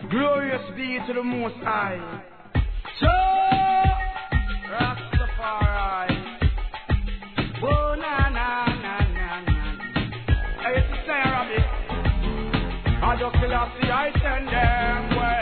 Glorious be to the Most High. So, Rastafari. Oh, na, na, na, na, na. Hey, it's the Robbie. I just feel I send them.